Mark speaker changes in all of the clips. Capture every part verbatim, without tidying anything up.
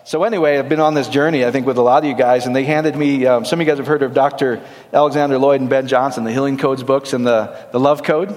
Speaker 1: so anyway, I've been on this journey, I think, with a lot of you guys, and they handed me, um, some of you guys have heard of Doctor Alexander Lloyd and Ben Johnson, the Healing Codes books and the, the Love Code.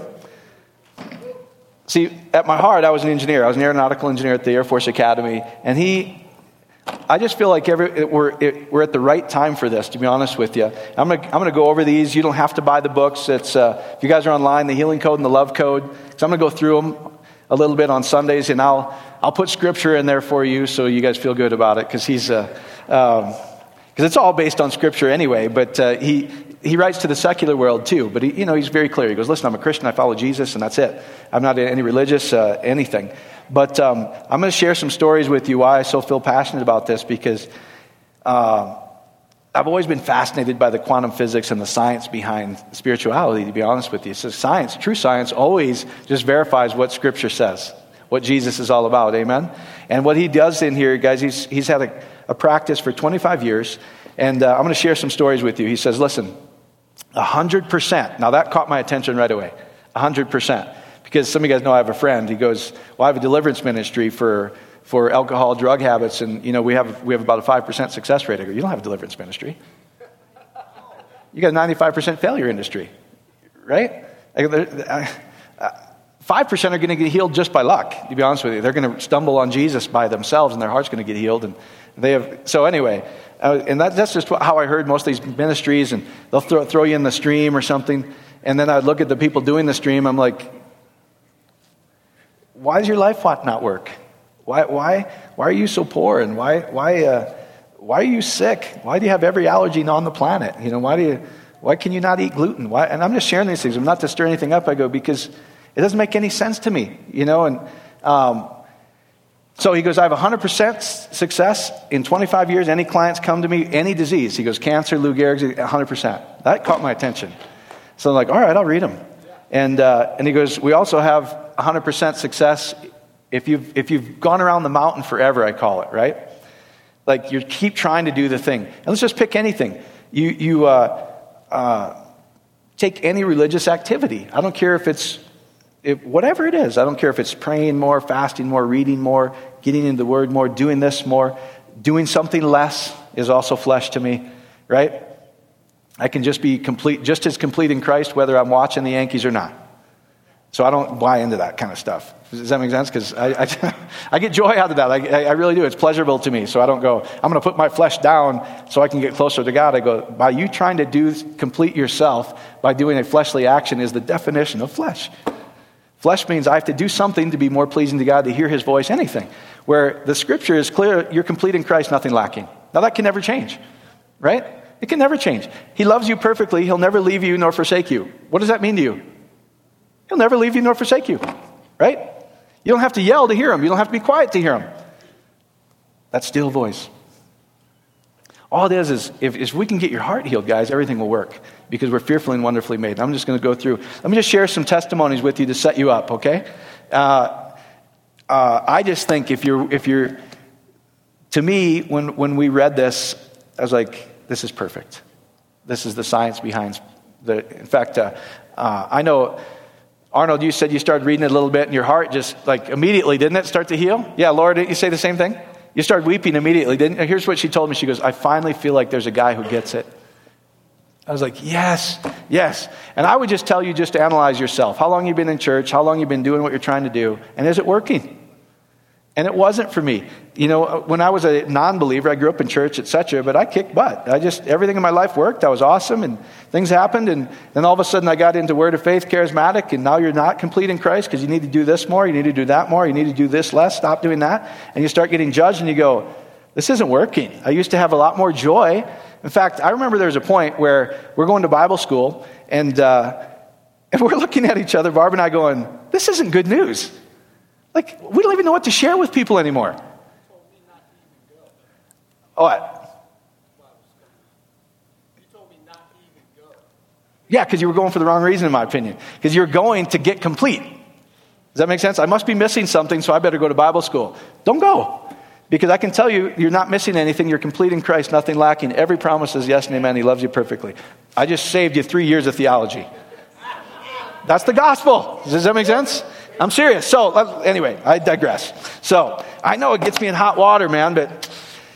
Speaker 1: See, at my heart, I was an engineer. I was an aeronautical engineer at the Air Force Academy, and he, I just feel like every, it, we're, it, we're at the right time for this, to be honest with you. I'm going to I'm gonna go over these. You don't have to buy the books. It's uh, if you guys are online, the Healing Code and the Love Code. So I'm going to go through them a little bit on Sundays, and I'll I'll put scripture in there for you so you guys feel good about it, because he's uh, um, because it's all based on scripture anyway. But uh, he he writes to the secular world too. But he, you know, he's very clear. He goes, "Listen, I'm a Christian. I follow Jesus, and that's it. I'm not any religious uh, anything." But um, I'm going to share some stories with you why I so feel passionate about this, because uh, I've always been fascinated by the quantum physics and the science behind spirituality, to be honest with you. So science, true science, always just verifies what Scripture says, what Jesus is all about, amen? And what he does in here, guys, he's, he's had a, a practice for twenty-five years, and uh, I'm going to share some stories with you. He says, listen, one hundred percent. Now that caught my attention right away, one hundred percent. Because some of you guys know I have a friend. He goes, well, I have a deliverance ministry for for alcohol, drug habits, and you know we have we have about a five percent success rate. I go, you don't have a deliverance ministry. You got a ninety-five percent failure industry, right? Five percent are going to get healed just by luck. To be honest with you, they're going to stumble on Jesus by themselves, and their heart's going to get healed. And they have so anyway, uh, and that, that's just how I heard most of these ministries. And they'll throw throw you in the stream or something, and then I would look at the people doing the stream. I'm like, why does your life not work? Why, why, why are you so poor? And why, why, uh, why are you sick? Why do you have every allergy on the planet? You know, why do you, why can you not eat gluten? Why? And I'm just sharing these things. I'm not to stir anything up. I go, because it doesn't make any sense to me, you know. And um, so he goes, I have one hundred percent success in twenty-five years. Any clients come to me, any disease. He goes, cancer, Lou Gehrig's, one hundred percent. That caught my attention. So I'm like, all right, I'll read them. And uh, and he goes, we also have one hundred percent success if you've if you've gone around the mountain forever, I call it, right? Like you keep trying to do the thing. And let's just pick anything. You you uh, uh, take any religious activity. I don't care if it's if, whatever it is. I don't care if it's praying more, fasting more, reading more, getting into the Word more, doing this more, doing something less is also flesh to me, right? I can just be complete, just as complete in Christ, whether I'm watching the Yankees or not. So I don't buy into that kind of stuff. Does that make sense? Because I, I, I get joy out of that. I, I really do. It's pleasurable to me. So I don't go, I'm going to put my flesh down so I can get closer to God. I go, by you trying to do complete yourself by doing a fleshly action is the definition of flesh. Flesh means I have to do something to be more pleasing to God, to hear His voice, anything. Where the Scripture is clear, you're complete in Christ, nothing lacking. Now that can never change, right? It can never change. He loves you perfectly. He'll never leave you nor forsake you. What does that mean to you? He'll never leave you nor forsake you, right? You don't have to yell to hear Him. You don't have to be quiet to hear Him. That still voice. All it is is if, if we can get your heart healed, guys, everything will work because we're fearfully and wonderfully made. I'm just going to go through. Let me just share some testimonies with you to set you up, okay? Uh, uh, I just think if you're, if you're, to me, when, when we read this, I was like, this is perfect. This is the science behind the, in fact, uh, uh, I know, Arnold, you said you started reading it a little bit and your heart just like immediately, didn't it start to heal? Yeah, Laura, didn't you say the same thing? You started weeping immediately, didn't you? Here's what she told me. She goes, I finally feel like there's a guy who gets it. I was like, yes, yes. And I would just tell you just to analyze yourself. How long you been in church? How long you been doing what you're trying to do? And is it working? And it wasn't for me. You know, when I was a non-believer, I grew up in church, et cetera, but I kicked butt. I just, everything in my life worked. I was awesome, and things happened, and then all of a sudden I got into Word of Faith, charismatic, and now you're not complete in Christ because you need to do this more, you need to do that more, you need to do this less, stop doing that, and you start getting judged, and you go, this isn't working. I used to have a lot more joy. In fact, I remember there was a point where we're going to Bible school, and, uh, and we're looking at each other, Barb and I going, this isn't good news. Like, we don't even know what to share with people anymore. Oh, what?
Speaker 2: You told me not to even go.
Speaker 1: Yeah, because you were going for the wrong reason, in my opinion. Because you're going to get complete. Does that make sense? I must be missing something, so I better go to Bible school. Don't go. Because I can tell you, you're not missing anything. You're complete in Christ, nothing lacking. Every promise is yes and amen. He loves you perfectly. I just saved you three years of theology. That's the gospel. Does that make sense? I'm serious. So, anyway, I digress. So, I know it gets me in hot water, man, but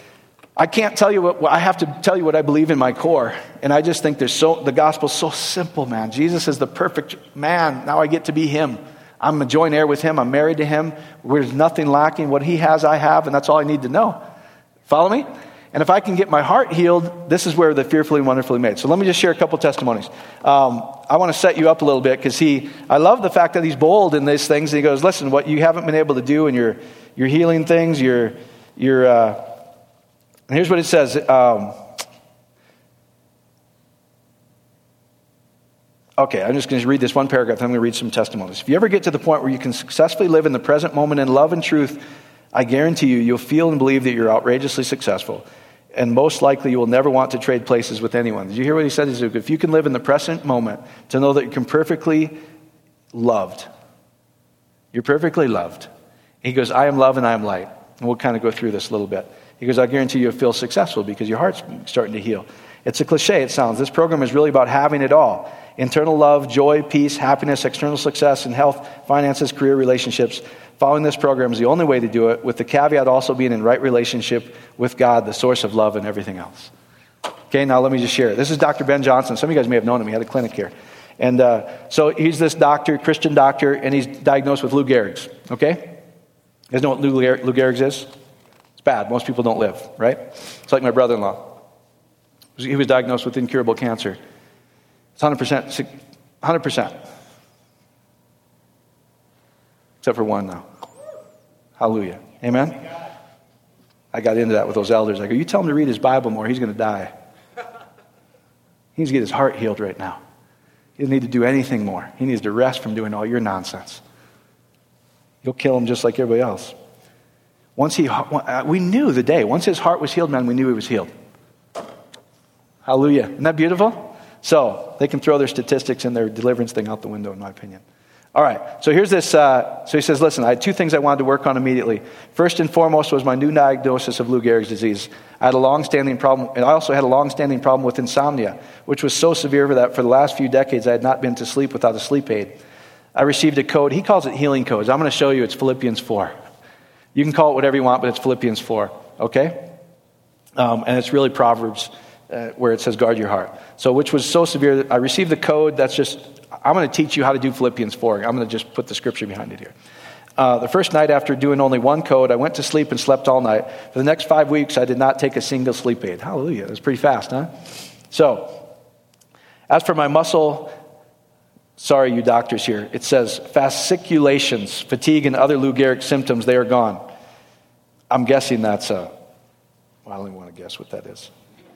Speaker 1: I can't tell you what, I have to tell you what I believe in my core. And I just think there's so, the gospel's so simple, man. Jesus is the perfect man. Now I get to be him. I'm a joint heir with him. I'm married to him. There's nothing lacking. What he has, I have, and that's all I need to know. Follow me? And if I can get my heart healed, this is where the fearfully and wonderfully made. So let me just share a couple testimonies. Um, I want to set you up a little bit because he, I love the fact that he's bold in these things. He goes, listen, what you haven't been able to do in your, your healing things, your, your, uh, and here's what it says. Um, okay, I'm just going to read this one paragraph. I'm going to read some testimonies. If you ever get to the point where you can successfully live in the present moment in love and truth, I guarantee you, you'll feel and believe that you're outrageously successful. And most likely you will never want to trade places with anyone. Did you hear what he said? He said, if you can live in the present moment to know that you can perfectly loved. You're perfectly loved. He goes, I am love and I am light. And we'll kind of go through this a little bit. He goes, I guarantee you'll feel successful because your heart's starting to heal. It's a cliche, it sounds. This program is really about having it all. Internal love, joy, peace, happiness, external success, and health, finances, career, relationships. Following this program is the only way to do it, with the caveat also being in right relationship with God, the source of love and everything else. Okay, now let me just share it. This is Doctor Ben Johnson. Some of you guys may have known him. He had a clinic here. And uh, so he's this doctor, Christian doctor, and he's diagnosed with Lou Gehrig's. Okay? You guys know what Lou, Lou Gehrig's is? It's bad. Most people don't live, right? It's like my brother-in-law. He was diagnosed with incurable cancer. It's one hundred percent. one hundred percent. Except for one now. Hallelujah. Amen? I got into that with those elders. I go, you tell him to read his Bible more, he's going to die. He needs to get his heart healed right now. He doesn't need to do anything more. He needs to rest from doing all your nonsense. You'll kill him just like everybody else. Once he, we knew the day. Once his heart was healed, man, we knew he was healed. Hallelujah. Isn't that beautiful? So they can throw their statistics and their deliverance thing out the window, in my opinion. All right, so here's this. Uh, so he says, listen, I had two things I wanted to work on immediately. First and foremost was my new diagnosis of Lou Gehrig's disease. I had a long-standing problem, and I also had a long-standing problem with insomnia, which was so severe that for the last few decades I had not been to sleep without a sleep aid. I received a code. He calls it healing codes. I'm going to show you. It's Philippians four. You can call it whatever you want, but it's Philippians four, okay? Um, and it's really Proverbs uh, where it says, guard your heart. So which was so severe that I received the code. That's just... I'm going to teach you how to do Philippians four. I'm going to just put the scripture behind it here. Uh, the first night after doing only one code, I went to sleep and slept all night. For the next five weeks, I did not take a single sleep aid. Hallelujah. It was pretty fast, huh? So, as for my muscle, sorry, you doctors here, it says fasciculations, fatigue, and other Lou Gehrig symptoms, they are gone. I'm guessing that's a, well, I don't even want to guess what that is.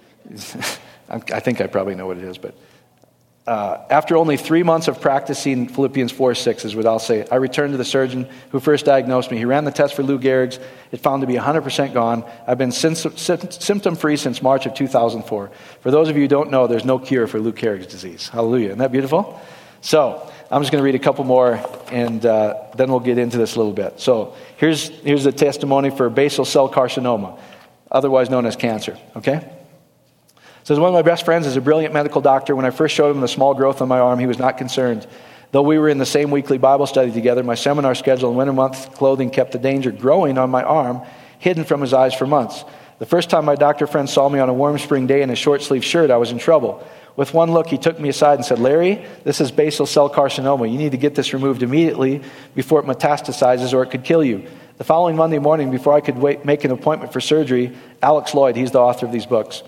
Speaker 1: I think I probably know what it is, but Uh, after only three months of practicing Philippians four six is what I'll say, I returned to the surgeon who first diagnosed me. He ran the test for Lou Gehrig's. It found to be one hundred percent gone. I've been symptom-free since March of two thousand four. For those of you who don't know, there's no cure for Lou Gehrig's disease. Hallelujah. Isn't that beautiful? So I'm just going to read a couple more, and uh, then we'll get into this a little bit. So here's, here's the testimony for basal cell carcinoma, otherwise known as cancer. Okay? Says, one of my best friends is a brilliant medical doctor. When I first showed him the small growth on my arm, he was not concerned. Though we were in the same weekly Bible study together, my seminar schedule and winter month clothing kept the danger growing on my arm, hidden from his eyes for months. The first time my doctor friend saw me on a warm spring day in a short-sleeved shirt, I was in trouble. With one look, he took me aside and said, Larry, this is basal cell carcinoma. You need to get this removed immediately before it metastasizes or it could kill you. The following Monday morning, before I could wait, make an appointment for surgery, Alex Lloyd, he's the author of these books,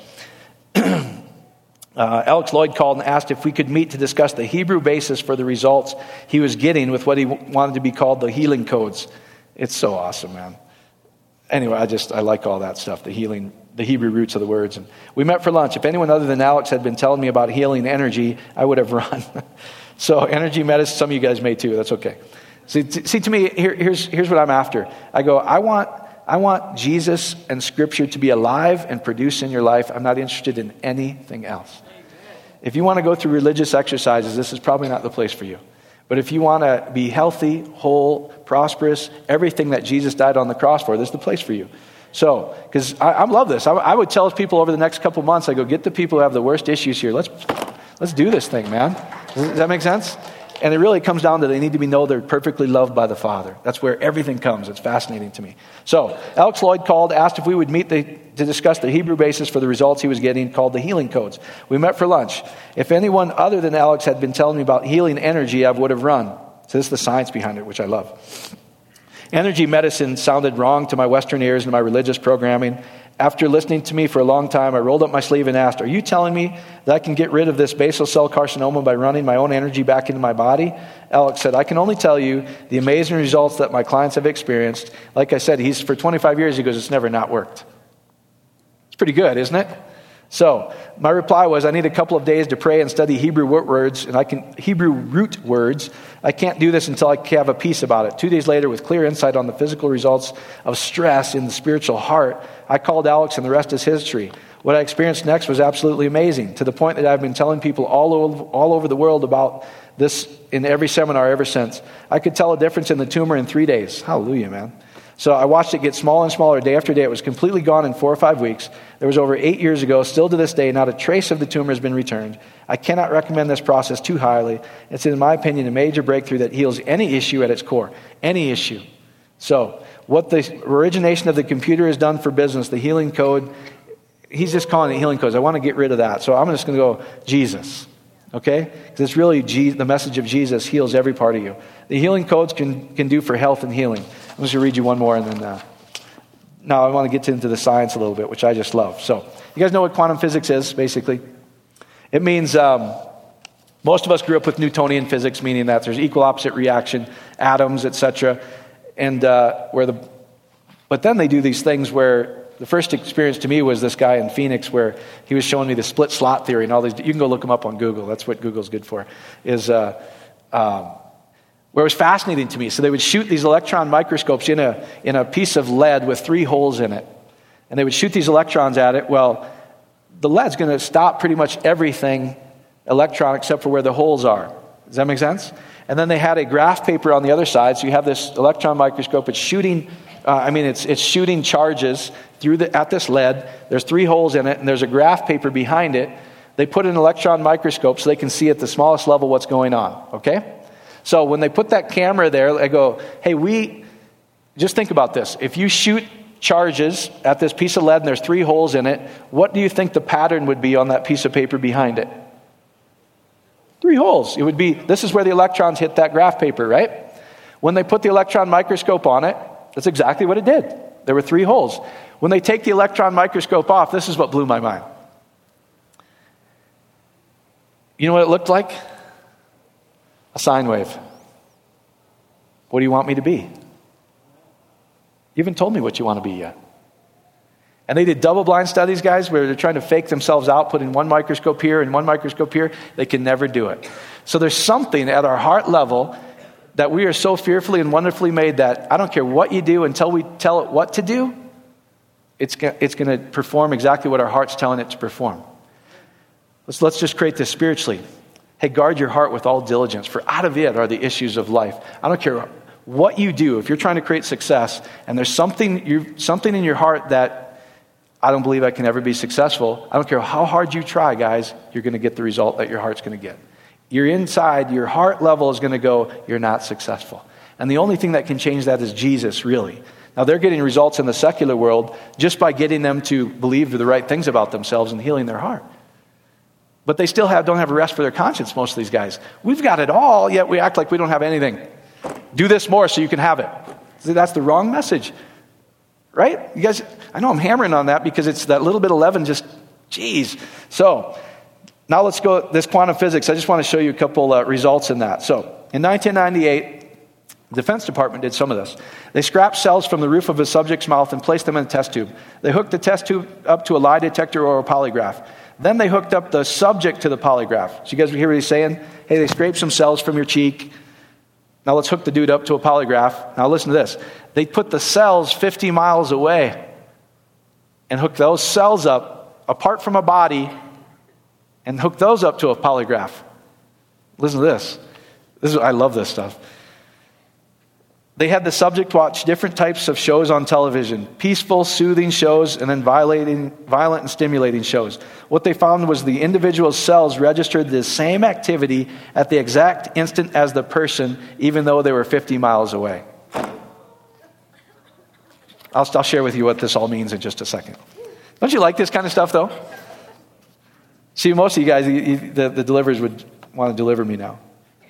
Speaker 1: Uh, Alex Lloyd called and asked if we could meet to discuss the Hebrew basis for the results he was getting with what he w- wanted to be called the healing codes. It's so awesome, man. Anyway, I just, I like all that stuff, the healing, the Hebrew roots of the words. And we met for lunch. If anyone other than Alex had been telling me about healing energy, I would have run. So energy medicine, some of you guys may too. That's okay. See, t- see to me, here, here's, here's what I'm after. I go, I want... I want Jesus and Scripture to be alive and produce in your life. I'm not interested in anything else. If you want to go through religious exercises, this is probably not the place for you. But if you want to be healthy, whole, prosperous, everything that Jesus died on the cross for, this is the place for you. So, because I, I love this. I, I would tell people over the next couple months, I go, get the people who have the worst issues here. Let's let's do this thing, man. Does that make sense? And it really comes down to they need to be know they're perfectly loved by the Father. That's where everything comes. It's fascinating to me. So Alex Lloyd called, asked if we would meet the, to discuss the Hebrew basis for the results he was getting, called the healing codes. We met for lunch. If anyone other than Alex had been telling me about healing energy, I would have run. So this is the science behind it, which I love. Energy medicine sounded wrong to my Western ears and my religious programming. After listening to me for a long time, I rolled up my sleeve and asked, are you telling me that I can get rid of this basal cell carcinoma by running my own energy back into my body? Alex said, I can only tell you the amazing results that my clients have experienced. Like I said, he's for twenty-five years, he goes, it's never not worked. It's pretty good, isn't it? So my reply was, I need a couple of days to pray and study Hebrew root words, and I can Hebrew root words. I can't do this until I have a peace about it. Two days later, with clear insight on the physical results of stress in the spiritual heart, I called Alex, and the rest is history. What I experienced next was absolutely amazing, to the point that I've been telling people all over, all over the world about this in every seminar ever since. I could tell a difference in the tumor in three days. Hallelujah, man. So I watched it get smaller and smaller day after day. It was completely gone in four or five weeks. There was over eight years ago. Still to this day, not a trace of the tumor has been returned. I cannot recommend this process too highly. It's, in my opinion, a major breakthrough that heals any issue at its core. Any issue. So what the origination of the computer has done for business, the healing code, he's just calling it healing codes. I want to get rid of that. So I'm just going to go Jesus. Okay? Because it's really Jesus, the message of Jesus heals every part of you. The healing codes can, can do for health and healing. I'm just going to read you one more and then... Uh, now I want to get into the science a little bit, which I just love. So you guys know what quantum physics is, basically? It means um, most of us grew up with Newtonian physics, meaning that there's equal opposite reaction, atoms, et cetera. And uh, where the... But then they do these things where... The first experience to me was this guy in Phoenix where he was showing me the split slot theory and all these. You can go look them up on Google. That's what Google's good for. Is uh, um, where it was fascinating to me. So they would shoot these electron microscopes in a in a piece of lead with three holes in it, and they would shoot these electrons at it. Well, the lead's going to stop pretty much everything electron except for where the holes are. Does that make sense? And then they had a graph paper on the other side. So you have this electron microscope. It's shooting. Uh, I mean, it's it's shooting charges through the at this lead. There's three holes in it, and there's a graph paper behind it. They put an electron microscope so they can see at the smallest level what's going on. Okay, so when they put that camera there, they go, "Hey, we just think about this. If you shoot charges at this piece of lead and there's three holes in it, what do you think the pattern would be on that piece of paper behind it? Three holes. It would be. This is where the electrons hit that graph paper, right? When they put the electron microscope on it." That's exactly what it did. There were three holes. When they take the electron microscope off, this is what blew my mind. You know what it looked like? A sine wave. What do you want me to be? You haven't told me what you want to be yet. And they did double-blind studies, guys, where they're trying to fake themselves out, putting one microscope here and one microscope here. They can never do it. So there's something at our heart level that we are so fearfully and wonderfully made that I don't care what you do until we tell it what to do, it's, it's going to perform exactly what our heart's telling it to perform. Let's, let's just create this spiritually. Hey, guard your heart with all diligence, for out of it are the issues of life. I don't care what you do. If you're trying to create success and there's something, you, something in your heart that I don't believe I can ever be successful, I don't care how hard you try, guys, you're going to get the result that your heart's going to get. Your inside, your heart level is going to go, you're not successful. And the only thing that can change that is Jesus, really. Now, they're getting results in the secular world just by getting them to believe the right things about themselves and healing their heart. But they still have don't have a rest for their conscience, most of these guys. We've got it all, yet we act like we don't have anything. Do this more so you can have it. See, that's the wrong message. Right? You guys, I know I'm hammering on that because it's that little bit of leaven just, geez. So... Now let's go, this quantum physics, I just want to show you a couple uh, results in that. So, in nineteen ninety-eight, the Defense Department did some of this. They scrapped cells from the roof of a subject's mouth and placed them in a test tube. They hooked the test tube up to a lie detector or a polygraph. Then they hooked up the subject to the polygraph. So you guys hear what he's saying? Hey, they scraped some cells from your cheek. Now let's hook the dude up to a polygraph. Now listen to this. They put the cells fifty miles away and hooked those cells up apart from a body and hook those up to a polygraph. Listen to this. This is, I love this stuff. They had the subject watch different types of shows on television, peaceful, soothing shows, and then violating, violent and stimulating shows. What they found was the individual cells registered the same activity at the exact instant as the person, even though they were fifty miles away. I'll, I'll share with you what this all means in just a second. Don't you like this kind of stuff, though? See, most of you guys, you, you, the, the deliverers would want to deliver me now.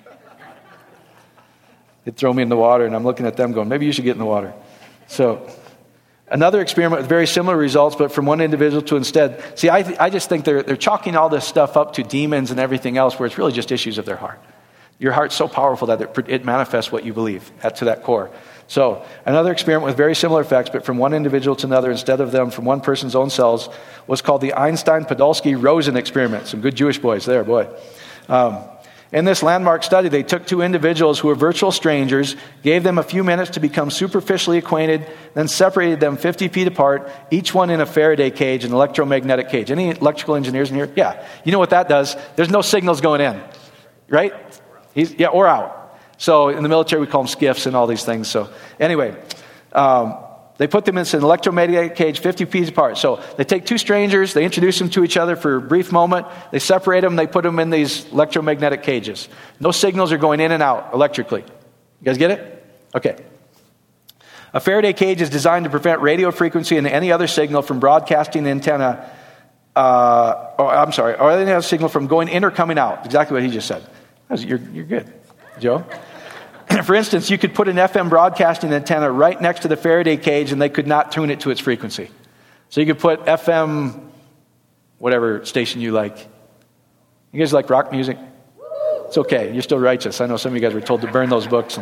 Speaker 1: They'd throw me in the water, and I'm looking at them going, maybe you should get in the water. So, another experiment with very similar results, but from one individual to instead. See, I, th- I just think they're, they're chalking all this stuff up to demons and everything else, where it's really just issues of their heart. Your heart's so powerful that it, it manifests what you believe at, to that core. So, another experiment with very similar effects, but from one individual to another instead of them from one person's own cells, was called the Einstein-Podolsky-Rosen experiment. Some good Jewish boys there, boy. Um, In this landmark study, they took two individuals who were virtual strangers, gave them a few minutes to become superficially acquainted, then separated them fifty feet apart, each one in a Faraday cage, an electromagnetic cage. Any electrical engineers in here? Yeah. You know what that does? There's no signals going in, right? He's, yeah, or out. So in the military, we call them skiffs and all these things. So anyway, um, they put them in an electromagnetic cage fifty feet apart. So they take two strangers, they introduce them to each other for a brief moment, they separate them, they put them in these electromagnetic cages. No signals are going in and out electrically. You guys get it? Okay. A Faraday cage is designed to prevent radio frequency and any other signal from broadcasting the antenna, uh, or I'm sorry, or any other signal from going in or coming out. Exactly what he just said. You're, you're good, Joe. For instance, you could put an F M broadcasting antenna right next to the Faraday cage and they could not tune it to its frequency. So you could put F M, whatever station you like. You guys like rock music? It's okay. You're still righteous. I know some of you guys were told to burn those books.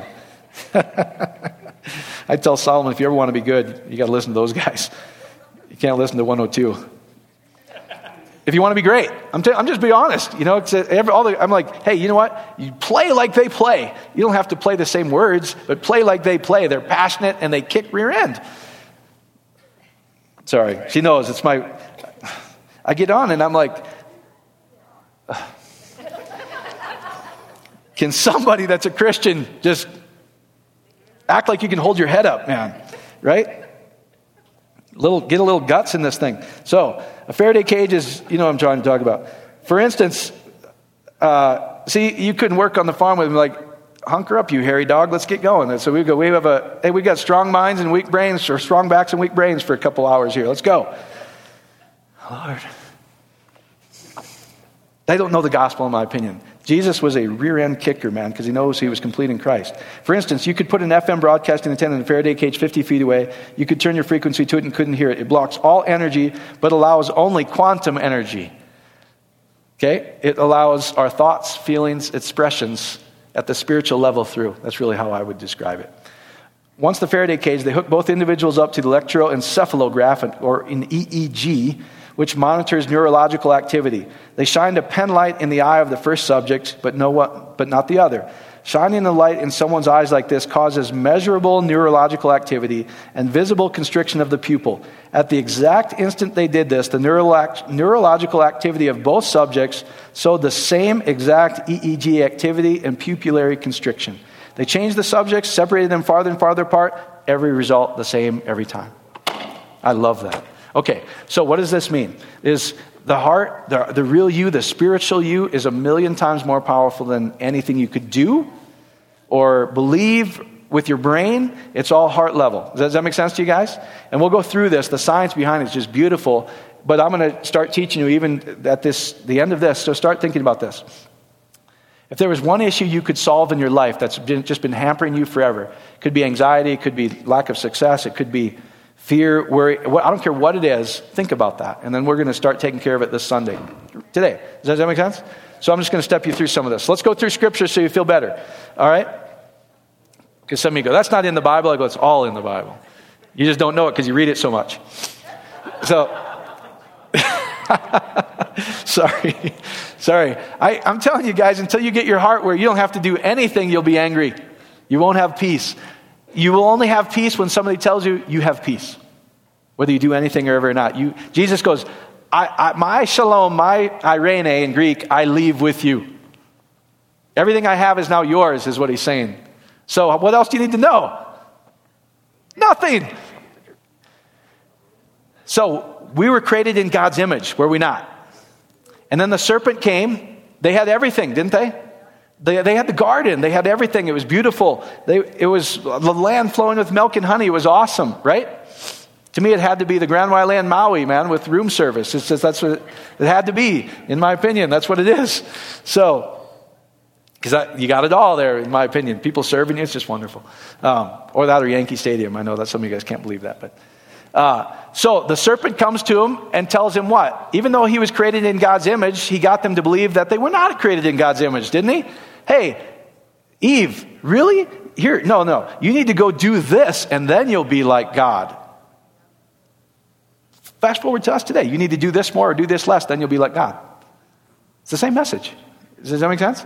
Speaker 1: I tell Solomon, if you ever want to be good, you got to listen to those guys. You can't listen to one oh two. If you want to be great, I'm, t- I'm just being honest. You know, it's a, every, all the, I'm like, hey, you know what? You play like they play. You don't have to play the same words, but play like they play. They're passionate and they kick rear end. Sorry, she knows it's my. I get on and I'm like, can somebody that's a Christian just act like you can hold your head up, man? Right? Little, get a little guts in this thing. So, a Faraday cage is, you know what I'm trying to talk about. For instance, uh, see, you couldn't work on the farm with them like, hunker up, you hairy dog, let's get going. And so we go, we have a, hey, we got strong minds and weak brains, or strong backs and weak brains for a couple hours here. Let's go. Lord. They don't know the gospel, in my opinion. Jesus was a rear-end kicker, man, because he knows he was complete in Christ. For instance, you could put an F M broadcasting antenna in a Faraday cage fifty feet away. You could turn your frequency to it and couldn't hear it. It blocks all energy, but allows only quantum energy. Okay? It allows our thoughts, feelings, expressions at the spiritual level through. That's really how I would describe it. Once the Faraday cage, they hook both individuals up to the electroencephalograph, or an E E G, which monitors neurological activity. They shined a pen light in the eye of the first subject, but no what, but not the other. Shining the light in someone's eyes like this causes measurable neurological activity and visible constriction of the pupil. At the exact instant they did this, the neurolo- neurological activity of both subjects showed the same exact E E G activity and pupillary constriction. They changed the subjects, separated them farther and farther apart. Every result the same every time. I love that. Okay, so what does this mean? Is the heart, the, the real you, the spiritual you, is a million times more powerful than anything you could do or believe with your brain. It's all heart level. Does that, does that make sense to you guys? And we'll go through this. The science behind it is just beautiful. But I'm going to start teaching you even at this, the end of this. So start thinking about this. If there was one issue you could solve in your life that's been, just been hampering you forever, it could be anxiety, it could be lack of success, it could be fear, worry, I don't care what it is, think about that. And then we're going to start taking care of it this Sunday. Today. Does that, does that make sense? So I'm just going to step you through some of this. Let's go through Scripture so you feel better. All right? Because some of you go, that's not in the Bible. I go, it's all in the Bible. You just don't know it because you read it so much. So, sorry. Sorry. I, I'm telling you guys, until you get your heart where you don't have to do anything, you'll be angry. You won't have peace. You will only have peace when somebody tells you you have peace, whether you do anything or ever or not. You, Jesus goes, I, I, my shalom, my irene in Greek, I leave with you. Everything I have is now yours, is what he's saying. So what else do you need to know? Nothing. So we were created in God's image, were we not? And then the serpent came. They had everything, didn't they? They, they had the garden. They had everything. It was beautiful. They, it was the land flowing with milk and honey. It was awesome, right? To me, it had to be the Grand Wailean Maui, man, with room service. It's just, that's what it, it had to be, in my opinion. That's what it is. So, because you got it all there, in my opinion. People serving you, it's just wonderful. Um, or that or Yankee Stadium. I know that some of you guys can't believe that, but... Uh, so the serpent comes to him and tells him what? Even though he was created in God's image, he got them to believe that they were not created in God's image, didn't he? Hey, Eve, really? Here, no, no. You need to go do this and then you'll be like God. Fast forward to us today. You need to do this more or do this less, then you'll be like God. It's the same message. Does that make sense?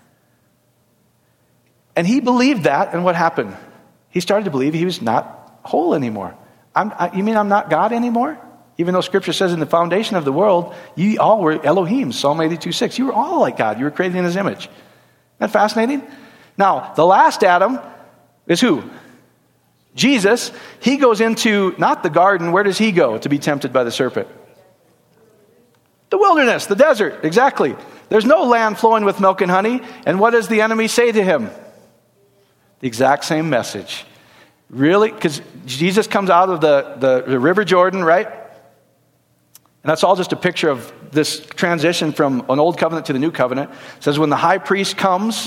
Speaker 1: And he believed that, and what happened? He started to believe he was not whole anymore. I'm, I, you mean I'm not God anymore? Even though Scripture says in the foundation of the world, you all were Elohim, Psalm eighty-two six. You were all like God. You were created in His image. Isn't that fascinating? Now, the last Adam is who? Jesus. He goes into, not the garden, where does he go to be tempted by the serpent? The wilderness, the desert, exactly. There's no land flowing with milk and honey. And what does the enemy say to him? The exact same message. Really? Because Jesus comes out of the, the, the River Jordan, right? And that's all just a picture of this transition from an old covenant to the new covenant. It says when the high priest comes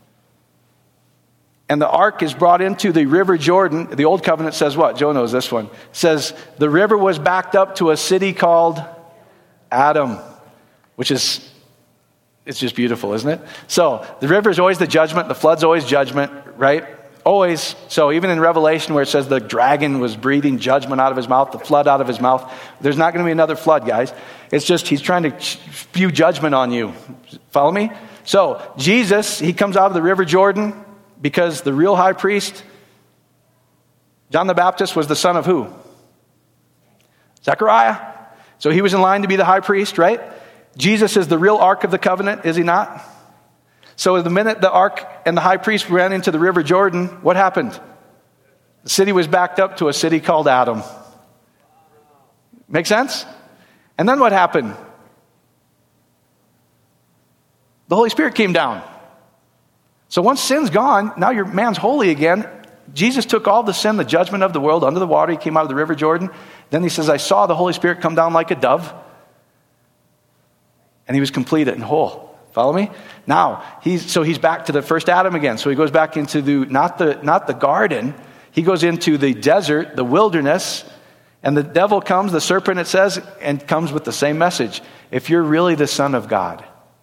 Speaker 1: and the ark is brought into the River Jordan, the old covenant says what? Joe knows this one. It says the river was backed up to a city called Adam, which is, it's just beautiful, isn't it? So the river is always the judgment. The flood's always judgment, right? Always. So even in Revelation where it says the dragon was breathing judgment out of his mouth, the flood out of his mouth, there's not going to be another flood, guys. It's just he's trying to spew judgment on you. Follow me? So Jesus, he comes out of the River Jordan because the real high priest, John the Baptist, was the son of who? Zechariah. So he was in line to be the high priest, right? Jesus is the real Ark of the Covenant, is he not? So the minute the ark and the high priest ran into the River Jordan, what happened? The city was backed up to a city called Adam. Make sense? And then what happened? The Holy Spirit came down. So once sin's gone, now your man's holy again. Jesus took all the sin, the judgment of the world under the water. He came out of the River Jordan. Then he says, I saw the Holy Spirit come down like a dove. And he was completed and whole. Follow me? Now, he's so he's back to the first Adam again. So he goes back into the not the not the garden. He goes into the desert, the wilderness, and the devil comes, the serpent it says, and comes with the same message. If you're really the Son of God,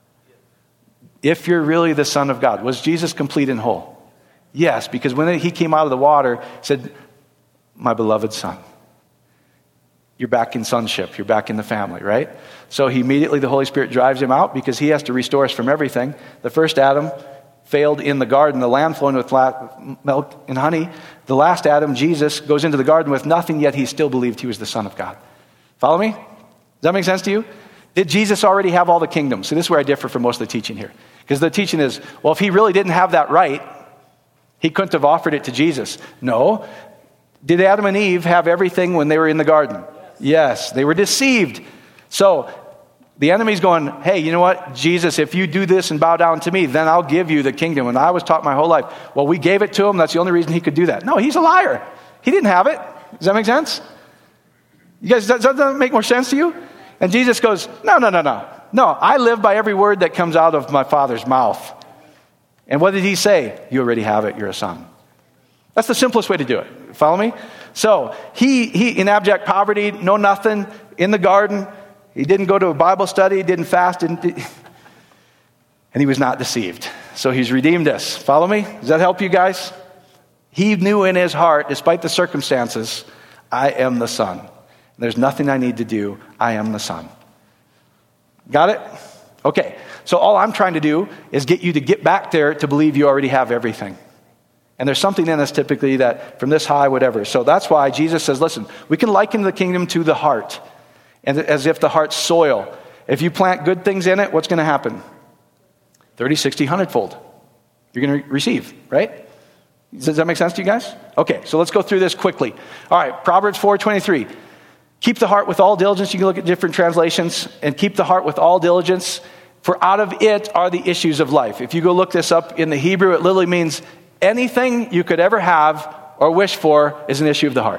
Speaker 1: if you're really the Son of God, was Jesus complete and whole? Yes, because when he came out of the water, he said, my beloved Son. You're back in sonship. You're back in the family, right? So he immediately, the Holy Spirit drives him out because he has to restore us from everything. The first Adam failed in the garden, the land flowing with milk and honey. The last Adam, Jesus, goes into the garden with nothing, yet he still believed he was the Son of God. Follow me? Does that make sense to you? Did Jesus already have all the kingdoms? So this is where I differ from most of the teaching here. Because the teaching is, well, if he really didn't have that right, he couldn't have offered it to Jesus. No. Did Adam and Eve have everything when they were in the garden? Yes, they were deceived. So the enemy's going, hey, you know what? Jesus, if you do this and bow down to me, then I'll give you the kingdom. And I was taught my whole life, well, we gave it to him. That's the only reason he could do that. No, he's a liar. He didn't have it. Does that make sense? You guys, does that make more sense to you? And Jesus goes, no, no, no, no. No, I live by every word that comes out of my Father's mouth. And what did he say? You already have it. You're a son. That's the simplest way to do it. Follow me? So he, he in abject poverty, no nothing, in the garden. He didn't go to a Bible study, didn't fast, didn't, and he was not deceived. So he's redeemed us. Follow me? Does that help you guys? He knew in his heart, despite the circumstances, I am the Son. There's nothing I need to do. I am the Son. Got it? Okay. So all I'm trying to do is get you to get back there to believe you already have everything. And there's something in us typically that from this high, whatever. So that's why Jesus says, listen, we can liken the kingdom to the heart. And as if the heart's soil. If you plant good things in it, what's going to happen? thirty, sixty, one hundred fold. You're going to receive, right? Does that make sense to you guys? Okay, so let's go through this quickly. All right, Proverbs four twenty-three. Keep the heart with all diligence. You can look at different translations. And keep the heart with all diligence, for out of it are the issues of life. If you go look this up in the Hebrew, it literally means anything you could ever have or wish for is an issue of the heart.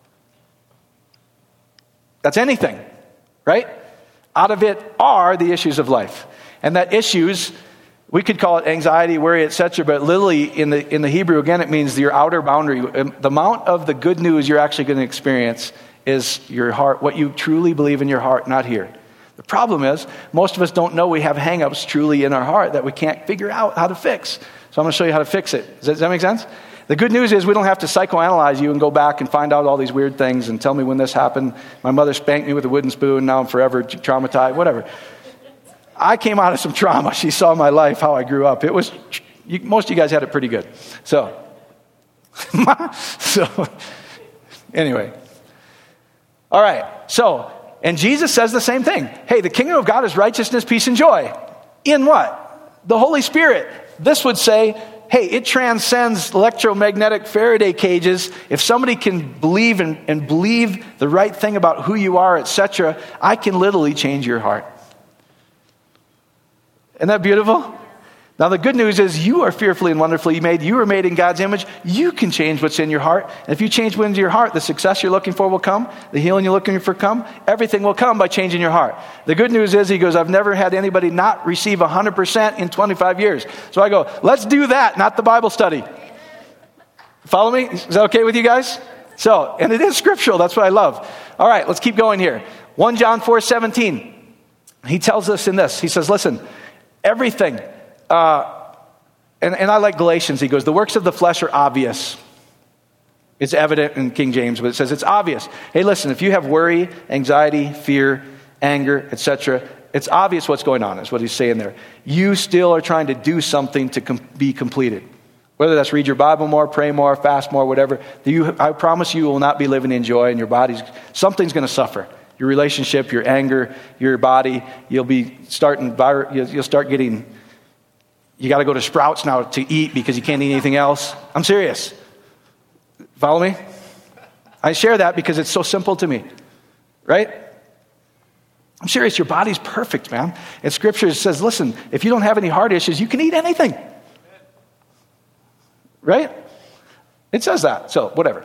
Speaker 1: That's anything, right? Out of it are the issues of life. And that issues, we could call it anxiety, worry, et cetera, but literally in the in the Hebrew, again, it means your outer boundary. The amount of the good news you're actually going to experience is your heart, what you truly believe in your heart, not here. The problem is, most of us don't know we have hang-ups truly in our heart that we can't figure out how to fix. So I'm going to show you how to fix it. Does that, does that make sense? The good news is we don't have to psychoanalyze you and go back and find out all these weird things and tell me when this happened. My mother spanked me with a wooden spoon. Now I'm forever traumatized, whatever. I came out of some trauma. She saw my life, how I grew up. It was, you, most of you guys had it pretty good. So, so anyway. All right. So, and Jesus says the same thing. Hey, the kingdom of God is righteousness, peace, and joy. In what? The Holy Spirit. This would say, hey, it transcends electromagnetic Faraday cages. If somebody can believe and, and believe the right thing about who you are, et cetera, I can literally change your heart. Isn't that beautiful? Now, the good news is you are fearfully and wonderfully made. You are made in God's image. You can change what's in your heart. And if you change what's in your heart, the success you're looking for will come. The healing you're looking for come. Everything will come by changing your heart. The good news is, he goes, I've never had anybody not receive one hundred percent in twenty-five years. So I go, let's do that, not the Bible study. Follow me? Is that okay with you guys? So, and it is scriptural. That's what I love. All right, let's keep going here. First John four seventeen. He tells us in this. He says, listen, everything... Uh, and, and I like Galatians. He goes, the works of the flesh are obvious. It's evident in King James, but it says it's obvious. Hey, listen, if you have worry, anxiety, fear, anger, et cetera, it's obvious what's going on, is what he's saying there. You still are trying to do something to com- be completed. Whether that's read your Bible more, pray more, fast more, whatever. You, I promise you will not be living in joy, and your body's, something's going to suffer. Your relationship, your anger, your body, you'll be starting, you'll start getting... You got to go to Sprouts now to eat because you can't eat anything else. I'm serious. Follow me? I share that because it's so simple to me. Right? I'm serious. Your body's perfect, man. And Scripture says, listen, if you don't have any heart issues, you can eat anything. Right? It says that. So, whatever.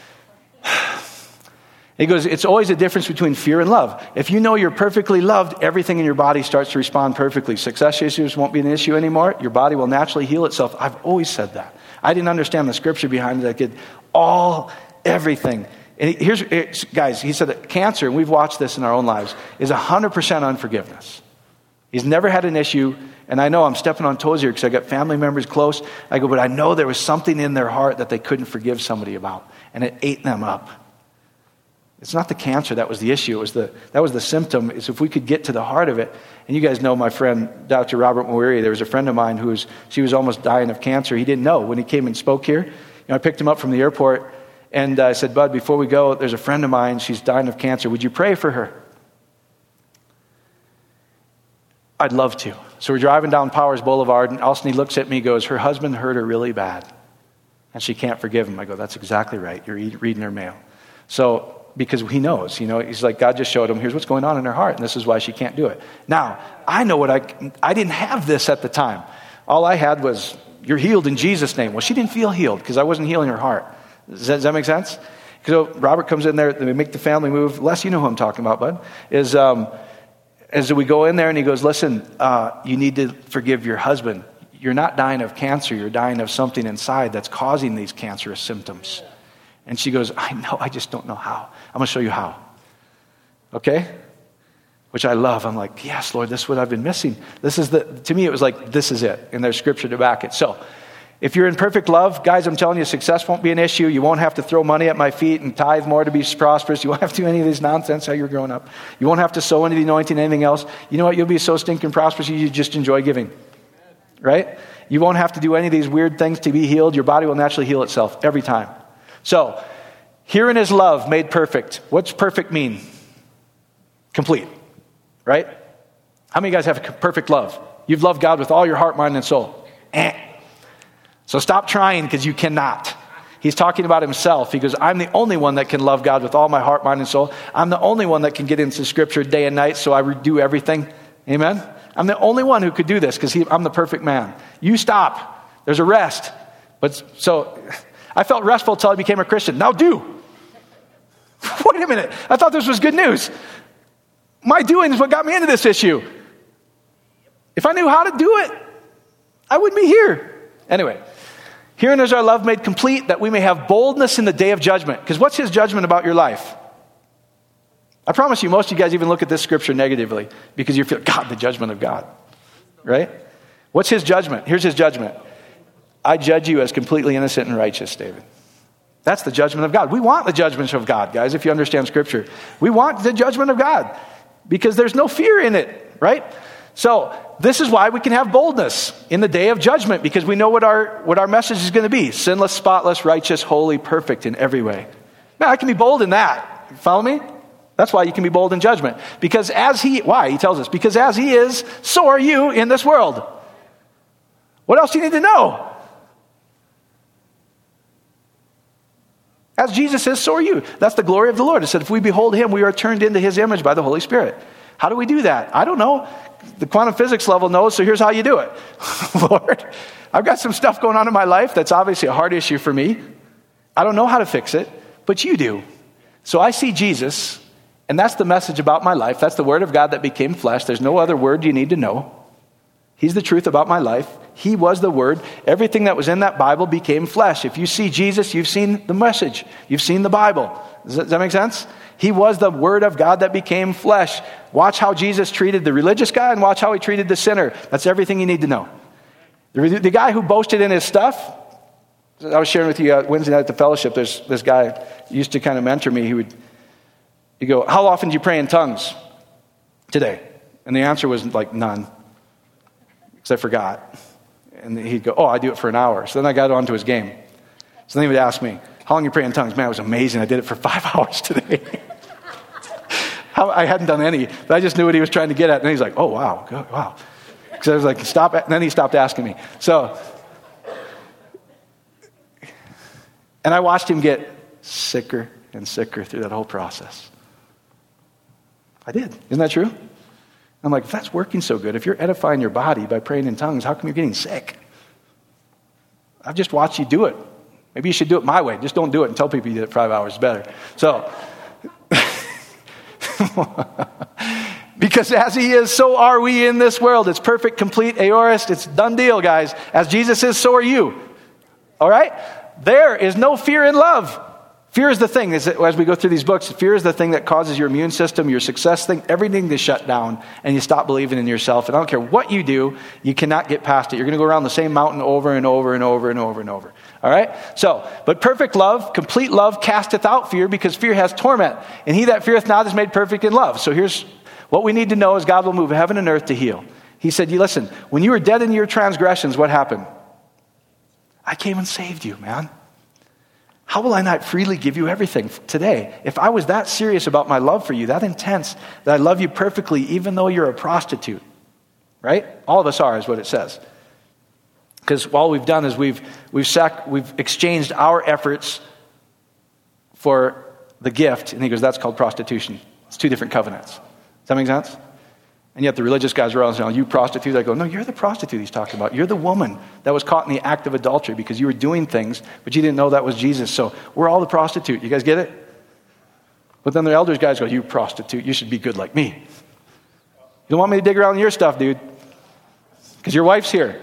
Speaker 1: He goes, it's always a difference between fear and love. If you know you're perfectly loved, everything in your body starts to respond perfectly. Success issues won't be an issue anymore. Your body will naturally heal itself. I've always said that. I didn't understand the scripture behind it. I could all, everything. And here's, guys, he said that cancer, and we've watched this in our own lives, is one hundred percent unforgiveness. He's never had an issue, and I know I'm stepping on toes here because I got family members close. I go, but I know there was something in their heart that they couldn't forgive somebody about, and it ate them up. It's not the cancer that was the issue. It was the that was the symptom. Is if we could get to the heart of it. And you guys know my friend, Doctor Robert Mawiri. There was a friend of mine who was she was almost dying of cancer. He didn't know when he came and spoke here. You know, I picked him up from the airport, and I said, Bud, before we go, there's a friend of mine. She's dying of cancer. Would you pray for her? I'd love to. So we're driving down Powers Boulevard, and all of a sudden he looks at me and goes, her husband hurt her really bad, and she can't forgive him. I go, that's exactly right. You're reading her mail. So... because he knows, you know, he's like, God just showed him, here's what's going on in her heart, and this is why she can't do it. Now, I know what I, I didn't have this at the time. All I had was, you're healed in Jesus' name. Well, she didn't feel healed because I wasn't healing her heart. Does that, does that make sense? So Robert comes in there, we make the family move. Les, you know who I'm talking about, bud. Is, um, as we go in there and he goes, listen, uh, you need to forgive your husband. You're not dying of cancer, you're dying of something inside that's causing these cancerous symptoms. And she goes, I know, I just don't know how. I'm going to show you how. Okay? Which I love. I'm like, yes, Lord, this is what I've been missing. This is the, to me, it was like, this is it. And there's scripture to back it. So, if you're in perfect love, guys, I'm telling you, success won't be an issue. You won't have to throw money at my feet and tithe more to be prosperous. You won't have to do any of this nonsense how you're growing up. You won't have to sow into the anointing, anything else. You know what? You'll be so stinking prosperous, you just enjoy giving. Right? You won't have to do any of these weird things to be healed. Your body will naturally heal itself every time. So, herein is love made perfect. What's perfect mean? Complete. Right? How many of you guys have perfect love? You've loved God with all your heart, mind, and soul. Eh. So stop trying because you cannot. He's talking about himself. He goes, I'm the only one that can love God with all my heart, mind, and soul. I'm the only one that can get into Scripture day and night, so I do everything. Amen? I'm the only one who could do this because I'm the perfect man. You stop. There's a rest. But so I felt restful until I became a Christian. Now do. Wait a minute. I thought this was good news. My doing is what got me into this issue. If I knew how to do it, I wouldn't be here. Anyway, herein is our love made complete, that we may have boldness in the day of judgment. Because what's his judgment about your life? I promise you, most of you guys even look at this scripture negatively because you feel, God, the judgment of God. Right? What's his judgment? Here's his judgment. I judge you as completely innocent and righteous, David. That's the judgment of God. We want the judgment of God, guys, if you understand Scripture. We want the judgment of God because there's no fear in it, right? So this is why we can have boldness in the day of judgment, because we know what our what our message is going to be. Sinless, spotless, righteous, holy, perfect in every way. Man, I can be bold in that. You follow me? That's why you can be bold in judgment. Because as he, why? He tells us, because as he is, so are you in this world. What else do you need to know? As Jesus is, so are you. That's the glory of the Lord. It said, if we behold him, we are turned into his image by the Holy Spirit. How do we do that? I don't know. The quantum physics level knows, so here's how you do it. Lord, I've got some stuff going on in my life that's obviously a hard issue for me. I don't know how to fix it, but you do. So I see Jesus, and that's the message about my life. That's the word of God that became flesh. There's no other word you need to know. He's the truth about my life. He was the word. Everything that was in that Bible became flesh. If you see Jesus, you've seen the message. You've seen the Bible. Does that, does that make sense? He was the word of God that became flesh. Watch how Jesus treated the religious guy and watch how he treated the sinner. That's everything you need to know. The, the guy who boasted in his stuff, I was sharing with you uh, Wednesday night at the fellowship, there's this guy used to kind of mentor me. He would he'd go, how often do you pray in tongues today? And the answer was like none, because I forgot. And he'd go, oh, I do it for an hour. So then I got onto his game. So then he would ask me, how long you pray in tongues? Man, it was amazing. I did it for five hours today. How, I hadn't done any, but I just knew what he was trying to get at. And he's like, oh, wow, good, wow. Because I was like, stop. And then he stopped asking me. So, and I watched him get sicker and sicker through that whole process. I did. Isn't that true? I'm like, if that's working so good, if you're edifying your body by praying in tongues, how come you're getting sick? I've just watched you do it. Maybe you should do it my way. Just don't do it and tell people you did it five hours better. So, because as he is, so are we in this world. It's perfect, complete, aorist. It's done deal, guys. As Jesus is, so are you. All right? There is no fear in love. Fear is the thing, as we go through these books, fear is the thing that causes your immune system, your success thing, everything to shut down, and you stop believing in yourself. And I don't care what you do, you cannot get past it. You're going to go around the same mountain over and over and over and over and over. All right? So, but perfect love, complete love casteth out fear, because fear has torment. And he that feareth not is made perfect in love. So here's what we need to know is God will move heaven and earth to heal. He said, you listen, when you were dead in your transgressions, what happened? I came and saved you, man. How will I not freely give you everything today? If I was that serious about my love for you, that intense, that I love you perfectly, even though you're a prostitute, right? All of us are, is what it says. Because all we've done is we've we've sac- we've exchanged our efforts for the gift, and he goes, that's called prostitution. It's two different covenants. Does that make sense? And yet the religious guys are all saying, oh, you prostitute. I go, no, you're the prostitute he's talking about. You're the woman that was caught in the act of adultery because you were doing things, but you didn't know that was Jesus. So we're all the prostitute. You guys get it? But then the elders guys go, you prostitute. You should be good like me. You don't want me to dig around in your stuff, dude, because your wife's here.